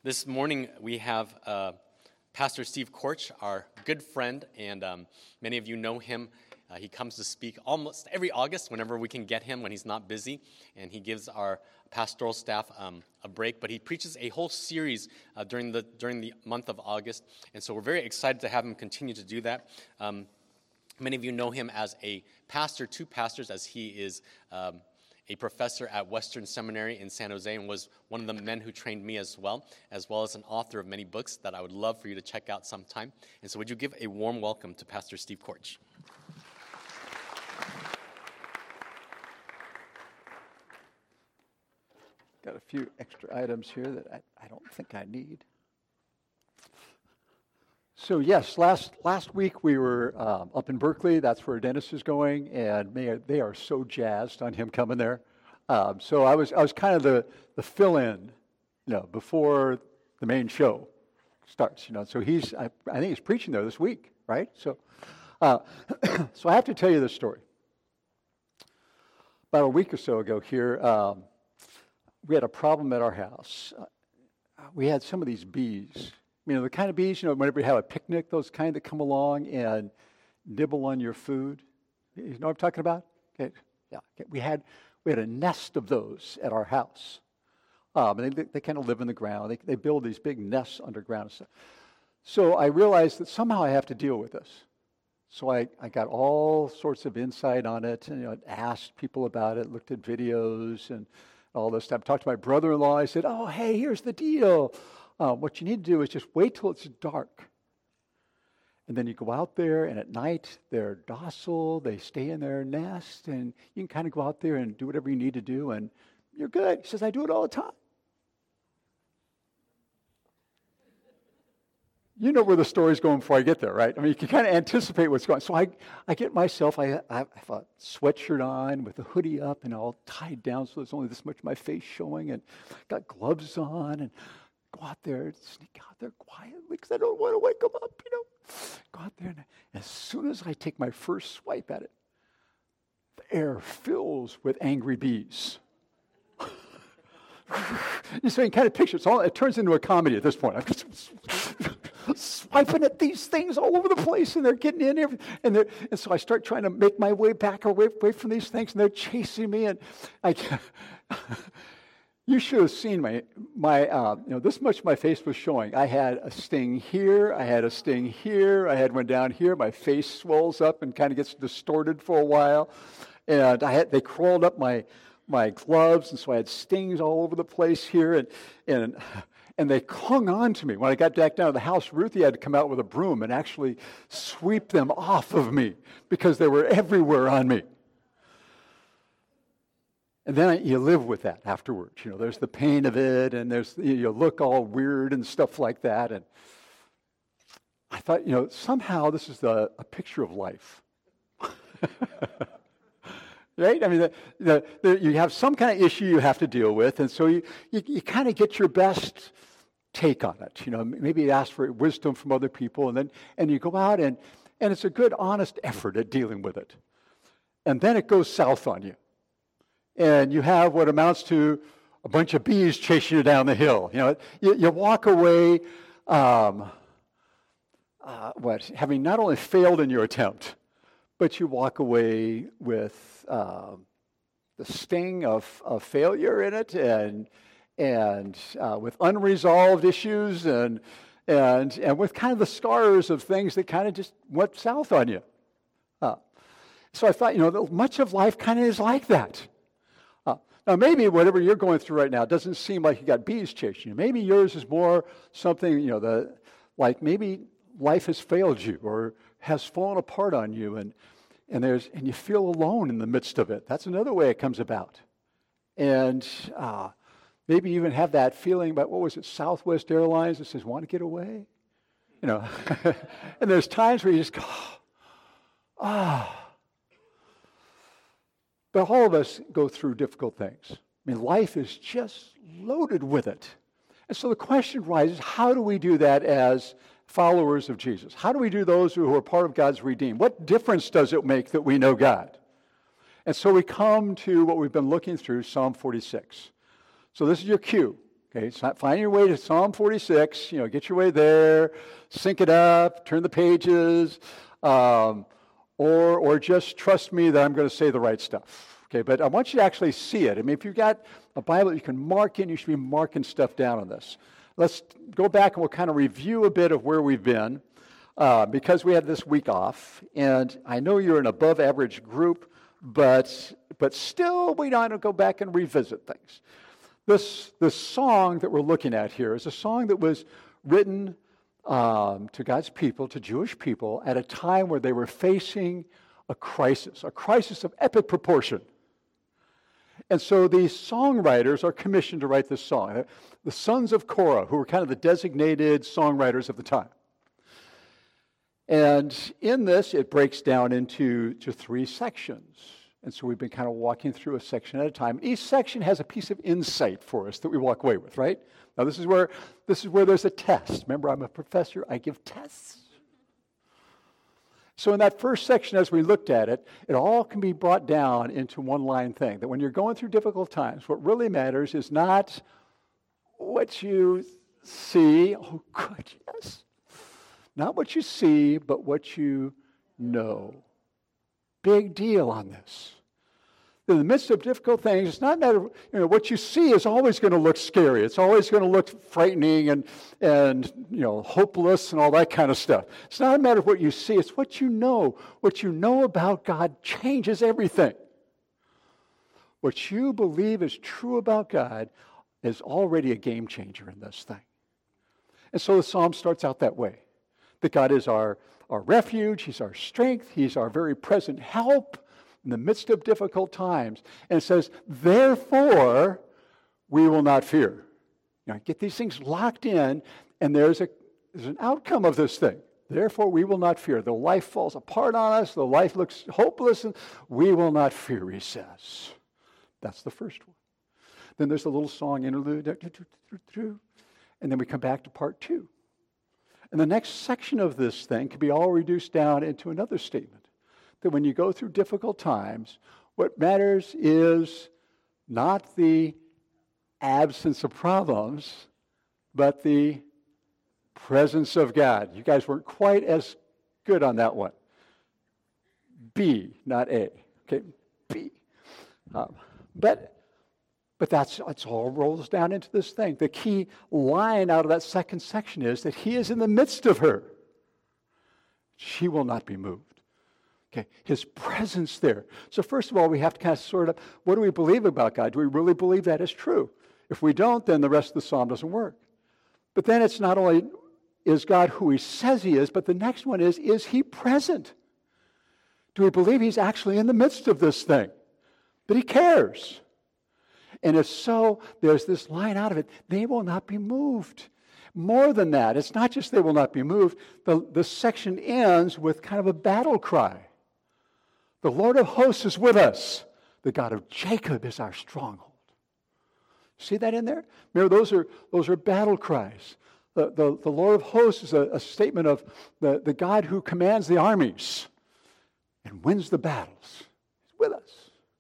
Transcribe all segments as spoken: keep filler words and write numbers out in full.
This morning we have uh, Pastor Steve Korch, our good friend, and um, many of you know him. Uh, he comes to speak almost every August whenever we can get him when he's not busy, and he gives our pastoral staff um, a break. But he preaches a whole series uh, during the during the month of August, and so we're very excited to have him continue to do that. Um, many of you know him as a pastor to pastors, as he is Um, a professor at Western Seminary in San Jose and was one of the men who trained me as well, as well as an author of many books that I would love for you to check out sometime. And so would you give a warm welcome to Pastor Steve Korch? Got a few extra items here that I, I don't think I need. So yes, last last week we were um, up in Berkeley. That's where Dennis is going, and they are, they are so jazzed on him coming there. Um, so I was I was kind of the, the fill-in, you know, before the main show starts. You know, so he's I, I think he's preaching there this week, right? So, uh, so I have to tell you this story. About a week or so ago here, um, we had a problem at our house. Uh, we had some of these bees. You know, the kind of bees, you know, whenever you have a picnic, those kind that come along and nibble on your food. You know what I'm talking about? Okay. Yeah. Okay. We had we had a nest of those at our house. Um, and they, they kind of live in the ground. They, they build these big nests underground and stuff. So I realized that somehow I have to deal with this. So I, I got all sorts of insight on it, and you know, asked people about it, looked at videos and all this stuff. Talked to my brother-in-law. I said, "Oh, hey, here's the deal. Uh, what you need to do is just wait till it's dark. And then you go out there, and at night, they're docile. They stay in their nest, and you can kind of go out there and do whatever you need to do, and you're good." He says, "I do it all the time." You know where the story's going before I get there, right? I mean, you can kind of anticipate what's going on. So I, I get myself, I, I have a sweatshirt on with a hoodie up and all tied down so there's only this much of my face showing, and got gloves on, and go out there, sneak out there quietly because I don't want to wake them up, you know. Go out there, and as soon as I take my first swipe at it, the air fills with angry bees. So you can kind of picture it. All, it turns into a comedy at this point. I'm just swiping at these things all over the place, and they're getting in every, and they're, and so I start trying to make my way back away, away from these things, and they're chasing me, and I can't. You should have seen my, my uh, you know, this much my face was showing. I had a sting here, I had a sting here, I had one down here. My face swells up and kind of gets distorted for a while. And I had, they crawled up my, my gloves, and so I had stings all over the place here. And, and, and they clung on to me. When I got back down to the house, Ruthie had to come out with a broom and actually sweep them off of me because they were everywhere on me. And then you live with that afterwards. You know, there's the pain of it, and there's you look all weird and stuff like that. And I thought, you know, somehow this is the, a picture of life. Right? I mean, the, the, the, you have some kind of issue you have to deal with, and so you, you, you kind of get your best take on it. You know, maybe you ask for wisdom from other people, and then and you go out, and, and it's a good, honest effort at dealing with it. And then it goes south on you. And you have what amounts to a bunch of bees chasing you down the hill. You know, you, you walk away, um, uh, what, having not only failed in your attempt, but you walk away with uh, the sting of, of failure in it, and and uh, with unresolved issues, and and and with kind of the scars of things that kind of just went south on you. Uh, so I thought, you know, much of life kind of is like that. Now, maybe whatever you're going through right now doesn't seem like you got bees chasing you. Maybe yours is more something, you know, the like maybe life has failed you or has fallen apart on you, and and there's and you feel alone in the midst of it. That's another way it comes about. And uh, maybe you even have that feeling about, what was it, Southwest Airlines that says, "Want to get away?" You know, and there's times where you just go, ah. But all of us go through difficult things. I mean, life is just loaded with it. And so the question rises, how do we do that as followers of Jesus? How do we do those who are part of God's redeemed? What difference does it make that we know God? And so we come to what we've been looking through, Psalm forty-six. So this is your cue. Okay, it's not find your way to Psalm forty-six, you know, get your way there, sync it up, turn the pages, um, or, or just trust me that I'm going to say the right stuff. Okay, but I want you to actually see it. I mean, if you've got a Bible you can mark in, you should be marking stuff down on this. Let's go back and we'll kind of review a bit of where we've been uh, because we had this week off. And I know you're an above average group, but, but still we want to go back and revisit things. This, this song that we're looking at here is a song that was written um, to God's people, to Jewish people, at a time where they were facing a crisis, a crisis of epic proportion. And so these songwriters are commissioned to write this song. The sons of Korah, who were kind of the designated songwriters of the time. And in this, it breaks down into to three sections. And so we've been kind of walking through a section at a time. Each section has a piece of insight for us that we walk away with, right? Now this is where this is where there's a test. Remember, I'm a professor, I give tests. So in that first section, as we looked at it, it all can be brought down into one line thing, that when you're going through difficult times, what really matters is not what you see. Oh, good, yes. Not what you see, but what you know. Big deal on this. In the midst of difficult things, it's not matter, you know, what you see is always going to look scary. It's always going to look frightening and, and, you know, hopeless and all that kind of stuff. It's not a matter of what you see, it's what you know. What you know about God changes everything. What you believe is true about God is already a game changer in this thing. And so the psalm starts out that way, that God is our Our refuge, He's our strength, He's our very present help in the midst of difficult times. And it says, therefore, we will not fear. You know, get these things locked in, and there's a there's an outcome of this thing. Therefore, we will not fear. Though life falls apart on us, though life looks hopeless, and we will not fear, he says. That's the first one. Then there's a little song interlude, and then we come back to part two. And the next section of this thing can be all reduced down into another statement, that when you go through difficult times, what matters is not the absence of problems, but the presence of God. You guys weren't quite as good on that one. B, not A. Okay, B. Um, but... But that's, that's all rolls down into this thing. The key line out of that second section is that He is in the midst of her. She will not be moved. Okay, His presence there. So first of all, we have to kind of sort of, what do we believe about God? Do we really believe that is true? If we don't, then the rest of the psalm doesn't work. But then it's not only is God who He says He is, but the next one is, is He present? Do we believe He's actually in the midst of this thing? That He cares? And if so, there's this line out of it, they will not be moved. More than that, it's not just they will not be moved. The, the section ends with kind of a battle cry. The Lord of hosts is with us. The God of Jacob is our stronghold. See that in there? Remember, those are, those are battle cries. The, the, the Lord of hosts is a, a statement of the, the God who commands the armies and wins the battles. He's with us.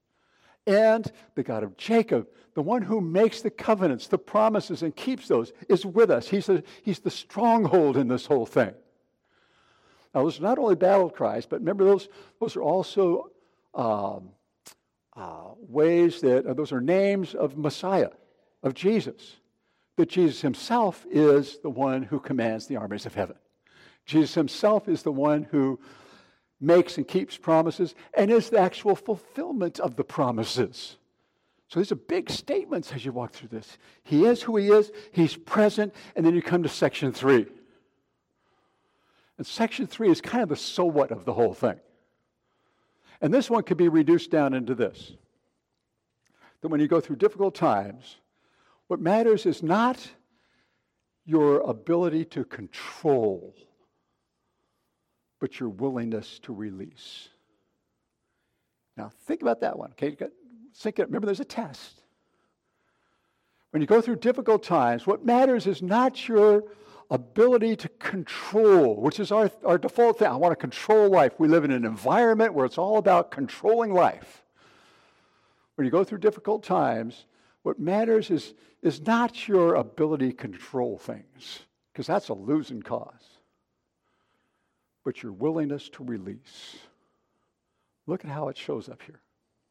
And the God of Jacob, the one who makes the covenants, the promises, and keeps those, is with us. He's the, he's the stronghold in this whole thing. Now, those are not only battle cries, but remember, those, those are also um, uh, ways that, uh, those are names of Messiah, of Jesus. That Jesus Himself is the one who commands the armies of heaven. Jesus Himself is the one who makes and keeps promises, and is the actual fulfillment of the promises. So these are big statements as you walk through this. He is who He is, He's present, and then you come to section three. And section three is kind of the so what of the whole thing. And this one could be reduced down into this. That when you go through difficult times, what matters is not your ability to control, but your willingness to release. Now, think about that one, okay? Think it, remember, there's a test. When you go through difficult times, what matters is not your ability to control, which is our, our default thing. I want to control life. We live in an environment where it's all about controlling life. When you go through difficult times, What matters is, is not your ability to control things, because that's a losing cause, but your willingness to release. Look at how it shows up here.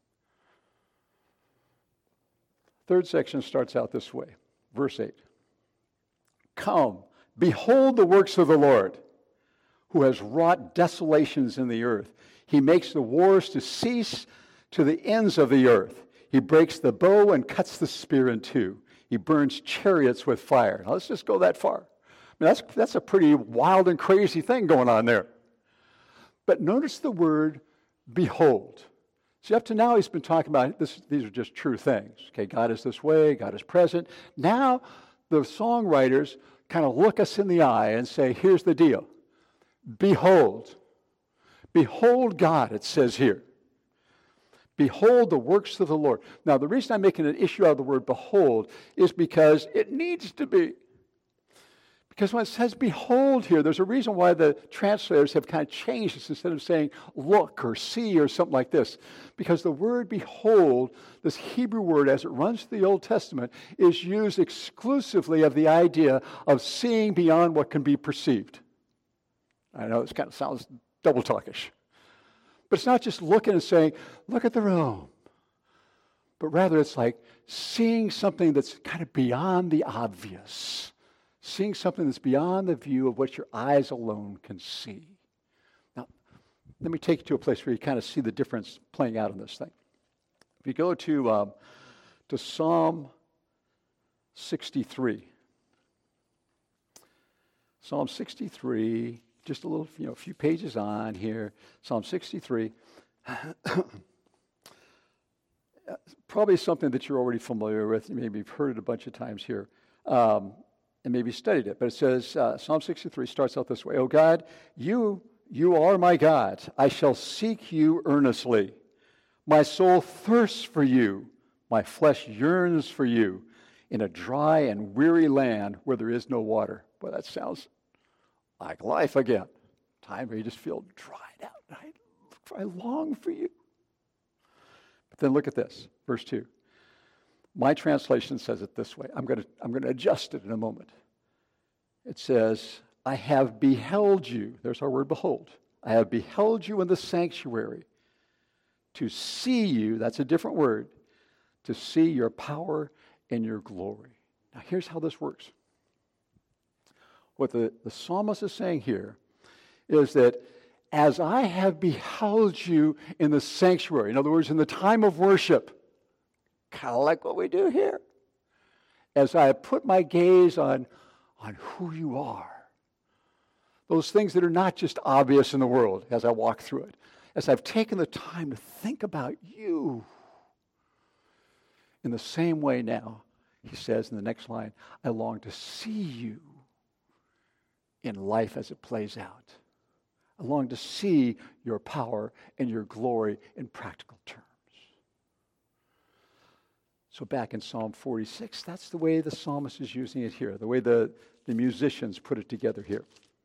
Third section starts out this way, verse eight. Come, behold the works of the Lord, who has wrought desolations in the earth. He makes the wars to cease to the ends of the earth. He breaks the bow and cuts the spear in two. He burns chariots with fire. Now let's just go that far. I mean, that's, that's a pretty wild and crazy thing going on there. But notice the word behold. See, up to now he's been talking about this, these are just true things. Okay, God is this way, God is present. Now the songwriters kind of look us in the eye and say, here's the deal. Behold. Behold God, it says here. Behold the works of the Lord. Now, the reason I'm making an issue out of the word behold is because it needs to be. Because when it says behold here, there's a reason why the translators have kind of changed this instead of saying look or see or something like this. Because the word behold, this Hebrew word as it runs through the Old Testament, is used exclusively of the idea of seeing beyond what can be perceived. I know this kind of sounds double talkish. But it's not just looking and saying, look at the room. But rather it's like seeing something that's kind of beyond the obvious. Seeing something that's beyond the view of what your eyes alone can see. Now, let me take you to a place where you kind of see the difference playing out in this thing. If you go to, um, to Psalm sixty-three. Psalm sixty-three, just a little, you know, a few pages on here. Psalm sixty-three. Probably something that you're already familiar with. Maybe you've heard it a bunch of times here. Um, and maybe studied it. But it says, uh, Psalm sixty-three starts out this way. O God, you, you are my God. I shall seek you earnestly. My soul thirsts for you. My flesh yearns for you in a dry and weary land where there is no water. Boy, that sounds like life again. Time where you just feel dried out. I, I long for you. But then look at this, verse two. My translation says it this way. I'm going to I'm going to adjust it in a moment. It says, I have beheld you. There's our word behold. I have beheld you in the sanctuary to see you. That's a different word. To see your power and your glory. Now here's how this works. What the, the psalmist is saying here is that as I have beheld you in the sanctuary, in other words, in the time of worship, kind of like what we do here. As I have put my gaze on, on who you are, those things that are not just obvious in the world as I walk through it, as I've taken the time to think about you, in the same way now, he says in the next line, I long to see you in life as it plays out. I long to see your power and your glory in practical terms. So back in Psalm forty-six, that's the way the psalmist is using it here, the way the, the musicians put it together here.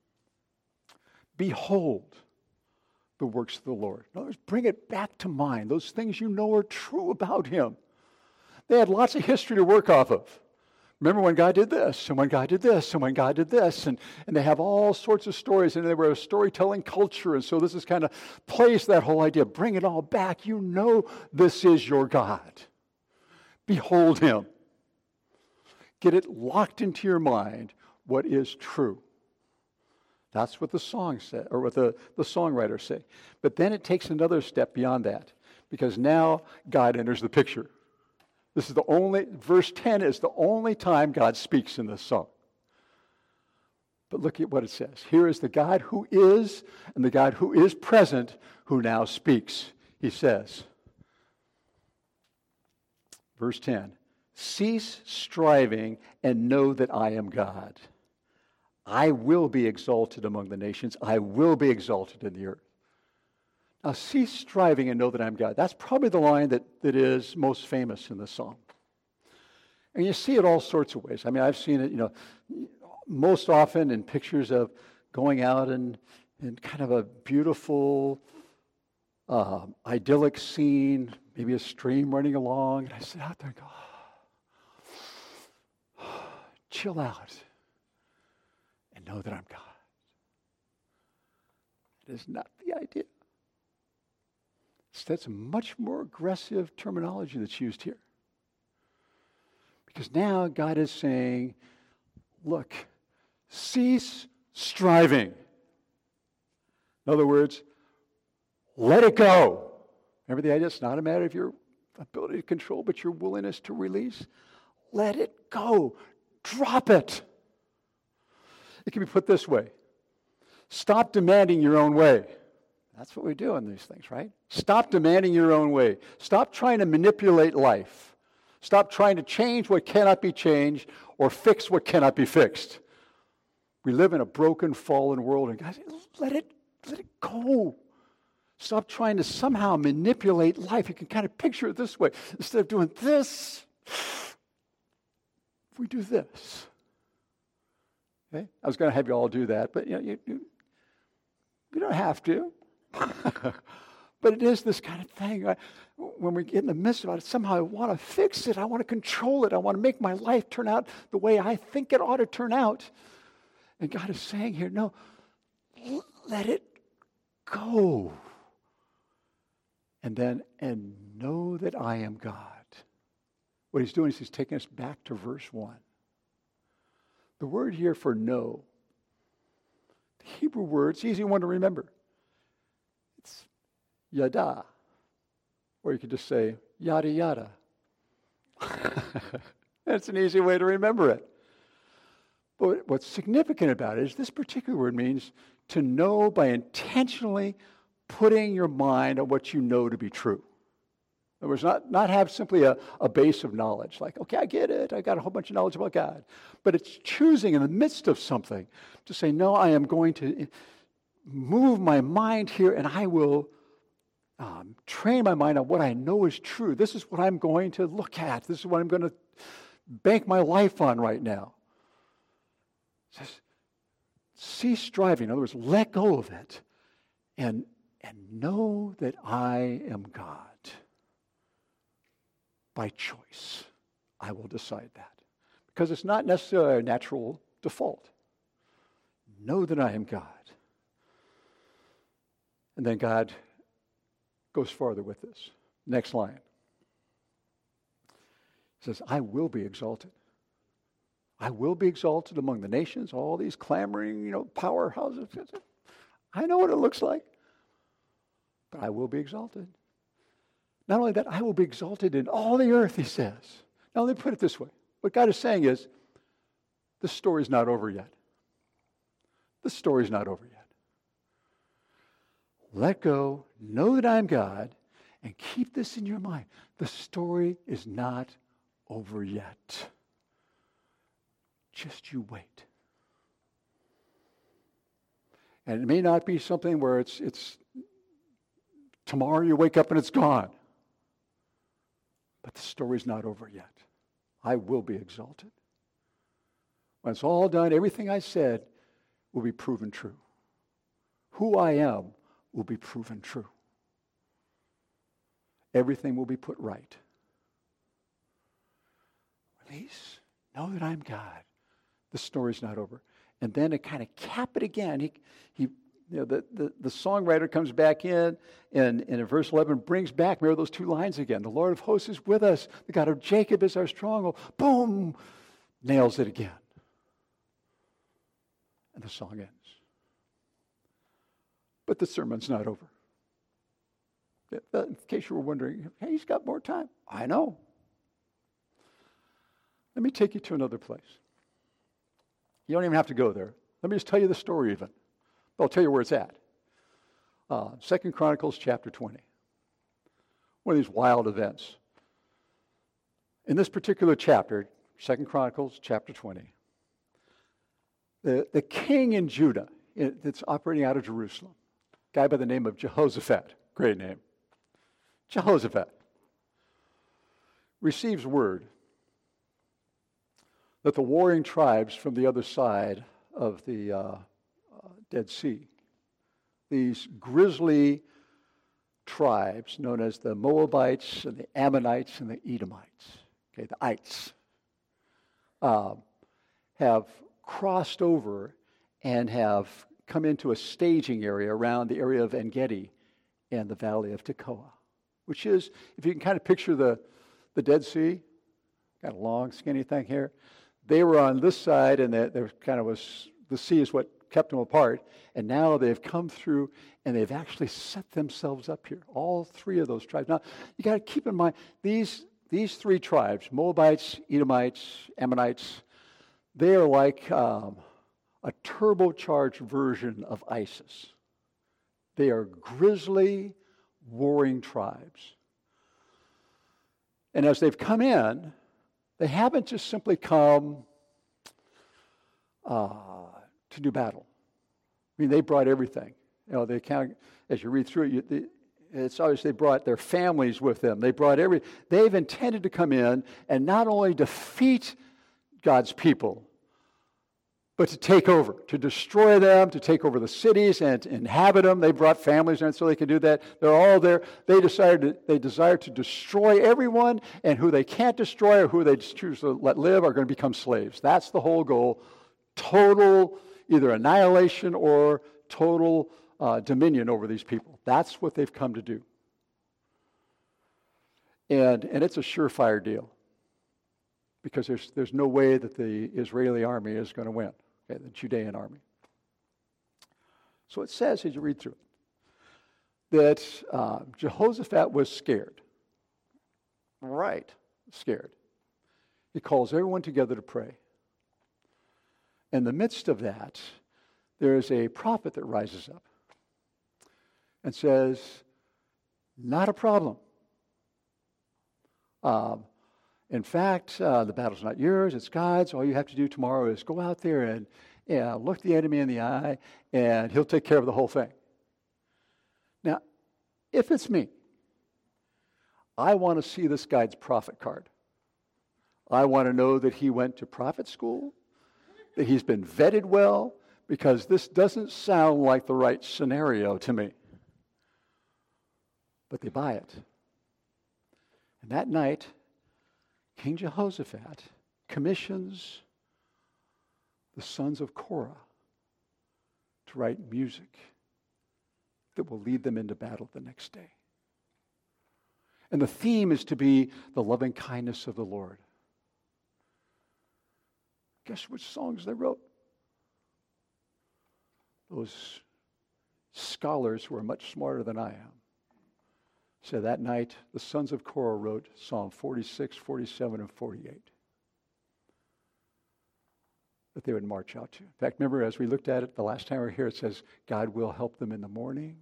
Behold the works of the Lord. In other words, bring it back to mind, those things you know are true about him. They had lots of history to work off of. Remember when God did this, and when God did this, and when God did this, and, and they have all sorts of stories, and they were a storytelling culture, and so this is kind of plays that whole idea. Bring it all back. You know this is your God. Behold him. Get it locked into your mind what is true. That's what the song said, or what the, the songwriters say. But then it takes another step beyond that, because now God enters the picture. This is the only, verse ten is the only time God speaks in this song. But look at what it says. Here is the God who is, and the God who is present, who now speaks. He says, verse ten, cease striving and know that I am God. I will be exalted among the nations. I will be exalted in the earth. Now, cease striving and know that I'm God. That's probably the line that, that is most famous in the song. And you see it all sorts of ways. I mean, I've seen it, you know, most often in pictures of going out and in kind of a beautiful, uh, idyllic scene, maybe a stream running along. And I sit out there and go, oh, chill out and know that I'm God. It is not the idea. So that's a much more aggressive terminology that's used here. Because now God is saying, look, cease striving. In other words, let it go. Remember the idea? It's not a matter of your ability to control, but your willingness to release. Let it go. Drop it. It can be put this way. Stop demanding your own way. That's what we do in these things, right? Stop demanding your own way. Stop trying to manipulate life. Stop trying to change what cannot be changed or fix what cannot be fixed. We live in a broken, fallen world, and guys, let it, let it go. Stop trying to somehow manipulate life. You can kind of picture it this way. Instead of doing this, we do this. Okay? I was going to have you all do that, but you know, you, you, you don't have to. But it is this kind of thing. Right? When we get in the midst of it, somehow I want to fix it. I want to control it. I want to make my life turn out the way I think it ought to turn out. And God is saying here, no, let it go. And then, and know that I am God. What he's doing is he's taking us back to verse one. The word here for know, the Hebrew word, it's an easy one to remember. It's yada. Or you could just say yada yada. That's an easy way to remember it. But what's significant about it is this particular word means to know by intentionally putting your mind on what you know to be true. In other words, not, not have simply a, a base of knowledge, like, okay, I get it, I got a whole bunch of knowledge about God. But it's choosing in the midst of something to say, no, I am going to move my mind here and I will um, train my mind on what I know is true. This is what I'm going to look at. This is what I'm going to bank my life on right now. It says, cease striving. In other words, let go of it and, and know that I am God. By choice, I will decide that. Because it's not necessarily a natural default. Know that I am God. And then God goes farther with this. Next line. He says, I will be exalted. I will be exalted among the nations, all these clamoring, you know, powerhouses. I know what it looks like. But I will be exalted. Not only that, I will be exalted in all the earth, he says. Now, let me put it this way. What God is saying is, the story's not over yet. The story's not over yet. Let go, know that I'm God, and keep this in your mind. The story is not over yet. Just you wait. And it may not be something where it's it's tomorrow you wake up and it's gone. But the story's not over yet. I will be exalted. When it's all done, everything I said will be proven true. Who I am will be proven true. Everything will be put right. Release. Know that I'm God. The story's not over. And then to kind of cap it again, he, he You know, the, the, the songwriter comes back in and, and in verse eleven brings back, remember those two lines again. The Lord of hosts is with us. The God of Jacob is our stronghold. Boom! Nails it again. And the song ends. But the sermon's not over. In case you were wondering, hey, he's got more time. I know. Let me take you to another place. You don't even have to go there. Let me just tell you the story even. I'll tell you where it's at. Uh, Second Chronicles chapter twenty. One of these wild events. In this particular chapter, Second Chronicles chapter twenty, the, the king in Judah that's operating out of Jerusalem, a guy by the name of Jehoshaphat, great name, Jehoshaphat, receives word that the warring tribes from the other side of the uh, Dead Sea, these grisly tribes known as the Moabites and the Ammonites and the Edomites, okay, the ites, uh, have crossed over and have come into a staging area around the area of En-Gedi and the valley of Tekoa, which is, if you can kind of picture the, the Dead Sea, got a long, skinny thing here. They were on this side, and there kind of was, the sea is what kept them apart. And now they've come through, and they've actually set themselves up here. All three of those tribes. Now, you got to keep in mind, these, these three tribes, Moabites, Edomites, Ammonites, they are like um, a turbocharged version of ISIS. They are grisly, warring tribes. And as they've come in, they haven't just simply come uh, to do battle. I mean, they brought everything. You know, they kind of, as you read through it, you, they, it's obvious they brought their families with them. They brought every. They've intended to come in and not only defeat God's people, but to take over, to destroy them, to take over the cities and to inhabit them. They brought families in so they could do that. They're all there. They decided to, they desire to destroy everyone, and who they can't destroy or who they choose to let live are going to become slaves. That's the whole goal. Total either annihilation or total uh, dominion over these people. That's what they've come to do. And, and it's a surefire deal, because there's, there's no way that the Israeli army is going to win. Okay, the Judean army. So it says, as you read through it, that uh, Jehoshaphat was scared. Right, scared. He calls everyone together to pray. In the midst of that, there is a prophet that rises up and says, not a problem. Um, In fact, uh, the battle's not yours, it's God's. All you have to do tomorrow is go out there and yeah, look the enemy in the eye, and he'll take care of the whole thing. Now, if it's me, I want to see this guy's prophet card. I want to know that he went to prophet school, that he's been vetted well, because this doesn't sound like the right scenario to me. But they buy it. And that night, King Jehoshaphat commissions the sons of Korah to write music that will lead them into battle the next day. And the theme is to be the loving kindness of the Lord. Guess which songs they wrote? Those scholars who are much smarter than I am. So that night, the sons of Korah wrote Psalm forty-six, forty-seven, and forty-eight that they would march out to. In fact, remember, as we looked at it the last time we were here, it says, God will help them in the morning.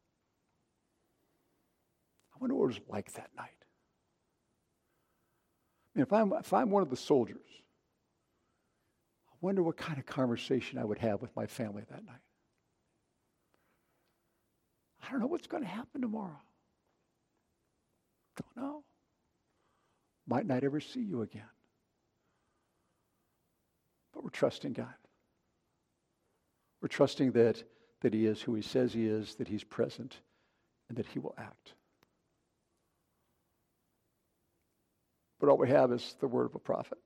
I wonder what it was like that night. I mean, if I'm, if I'm one of the soldiers, I wonder what kind of conversation I would have with my family that night. I don't know what's going to happen tomorrow. Don't know. Might not ever see you again. But we're trusting God. We're trusting that, that He is who He says He is, that He's present, and that He will act. But all we have is the word of a prophet.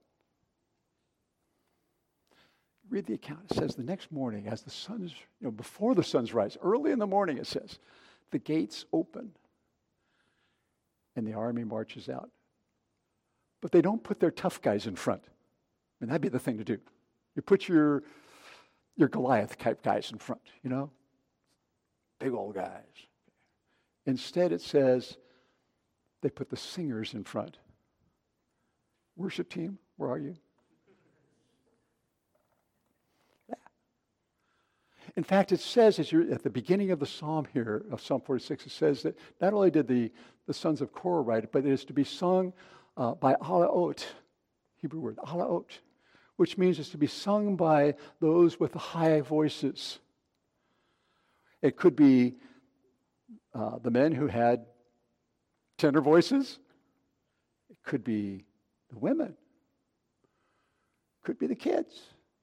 Read the account. It says the next morning, as the sun's, you know, before the sun's rise, early in the morning, it says, the gates open and the army marches out. But they don't put their tough guys in front. I mean, that'd be the thing to do. You put your, your Goliath type guys in front, you know? Big old guys. Instead, it says they put the singers in front. Worship team, where are you? Yeah. In fact, it says, as you're at the beginning of the psalm here, of Psalm forty-six, it says that not only did the, the sons of Korah write it, but it is to be sung uh, by alaot, Hebrew word, alaot, which means it's to be sung by those with the high voices. It could be uh, the men who had tenor voices. It could be the women. It could be the kids.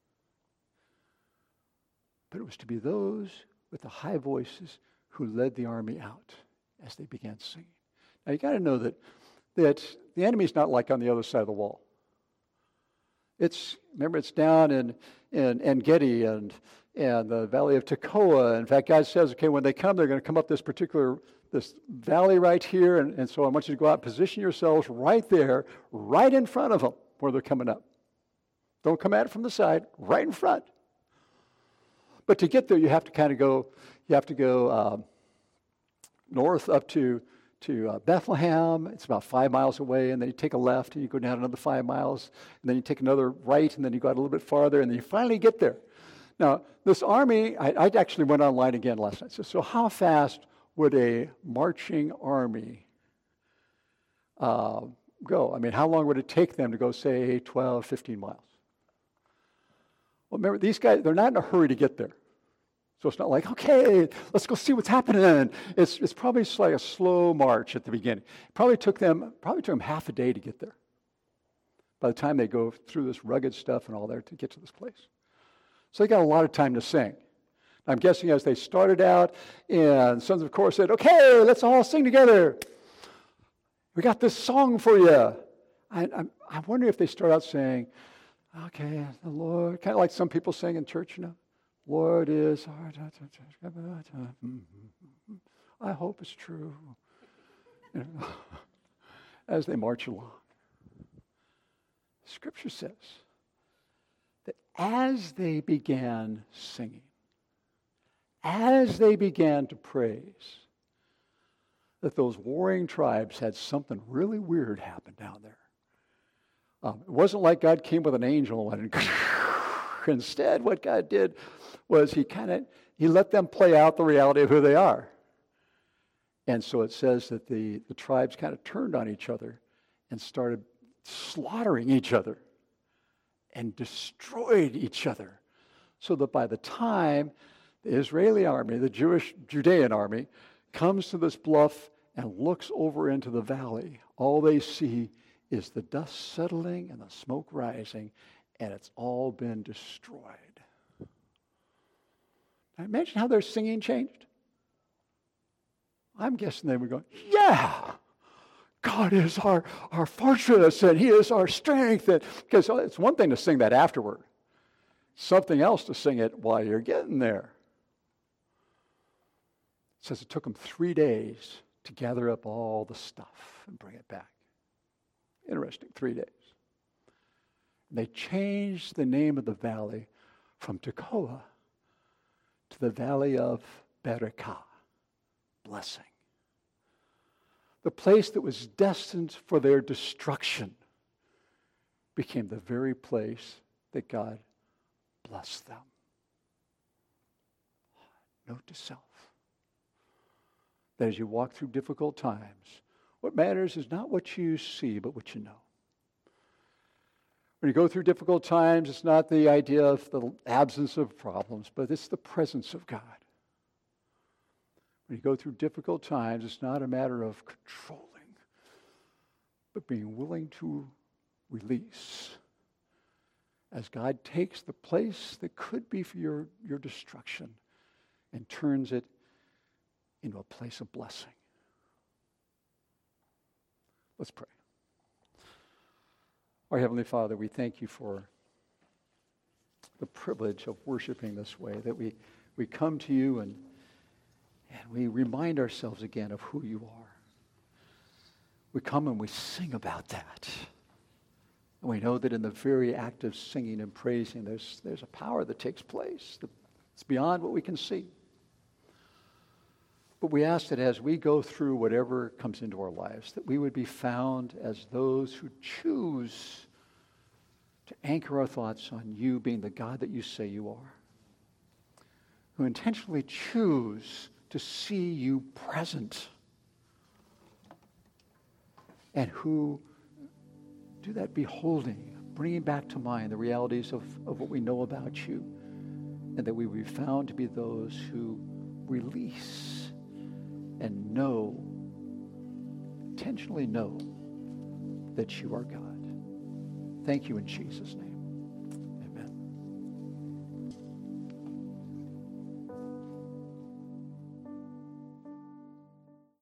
But it was to be those with the high voices who led the army out as they began singing. Now you got to know that, that the enemy's not like on the other side of the wall. It's, remember, it's down in, in En-Gedi and, and the valley of Tekoa. In fact, God says, okay, when they come, they're going to come up this particular, this valley right here. And, and so I want you to go out and position yourselves right there, right in front of them where they're coming up. Don't come at it from the side, right in front. But to get there, you have to kind of go, you have to go um, north up to to uh, Bethlehem. It's about five miles away, and then you take a left, and you go down another five miles, and then you take another right, and then you go out a little bit farther, and then you finally get there. Now, this army, I, I actually went online again last night. So, so how fast would a marching army uh, go? I mean, how long would it take them to go, say, twelve, fifteen miles? Well, remember, these guys, they're not in a hurry to get there. So it's not like, okay, let's go see what's happening. It's it's probably just like a slow march at the beginning. It probably took them probably took them half a day to get there. By the time they go through this rugged stuff and all there to get to this place. So they got a lot of time to sing. I'm guessing as they started out, and Sons of Korah said, okay, let's all sing together. We got this song for you. I, I'm, I'm wondering if they start out saying, okay, the Lord, kind of like some people sing in church, you know. Lord is our, I hope it's true. You know, as they march along. Scripture says that as they began singing, as they began to praise, that those warring tribes had something really weird happen down there. Um, it wasn't like God came with an angel and instead what God did was he kind of, he let them play out the reality of who they are. And so it says that the, the tribes kind of turned on each other and started slaughtering each other and destroyed each other. So that by the time the Israeli army, the Jewish Judean army, comes to this bluff and looks over into the valley, all they see is the dust settling and the smoke rising, and it's all been destroyed. Now imagine how their singing changed. I'm guessing they were going, yeah, God is our, our fortress, and he is our strength. And, because it's one thing to sing that afterward. Something else to sing it while you're getting there. It says it took them three days to gather up all the stuff and bring it back. Interesting, three days. And they changed the name of the valley from Tekoa to the valley of Berakah, blessing. The place that was destined for their destruction became the very place that God blessed them. Note to self that as you walk through difficult times, what matters is not what you see, but what you know. When you go through difficult times, it's not the idea of the absence of problems, but it's the presence of God. When you go through difficult times, it's not a matter of controlling, but being willing to release. As God takes the place that could be for your, your destruction and turns it into a place of blessing. Let's pray. Our Heavenly Father, we thank you for the privilege of worshiping this way, that we, we come to you and, and we remind ourselves again of who you are. We come and we sing about that. And we know that in the very act of singing and praising, there's, there's a power that takes place. It's beyond what we can see. But we ask that as we go through whatever comes into our lives, that we would be found as those who choose to anchor our thoughts on you being the God that you say you are, who intentionally choose to see you present, and who do that beholding, bringing back to mind the realities of, of what we know about you, and that we would be found to be those who release and know, intentionally know, that you are God. Thank you in Jesus' name.